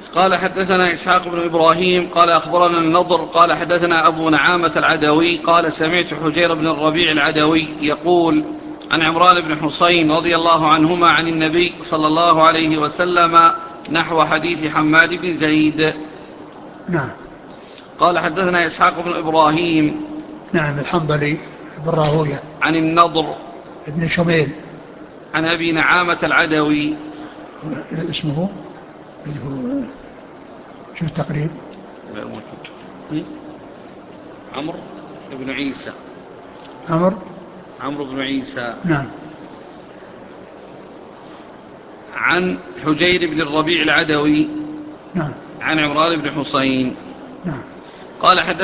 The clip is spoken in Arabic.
قال حدثنا إسحاق بن إبراهيم قال أخبرنا النضر قال حدثنا أبو نعامة العدوي قال سمعت حجير بن الربيع العدوي يقول عن عمران بن حسين رضي الله عنهما عن النبي صلى الله عليه وسلم نحو حديث حماد بن زيد. نعم. قال حدثنا إسحاق بن إبراهيم نعم الحنظلي بن راهويه عن النضر ابن شميل عن أبي نعامة العدوي اسمه شو التقريب؟ غير موجود. عمرو بن عيسى. عمرو بن عيسى. نعم. عن حجير بن الربيع العدوي. نعم. عن عمران بن حسين. نعم. قال حدثنا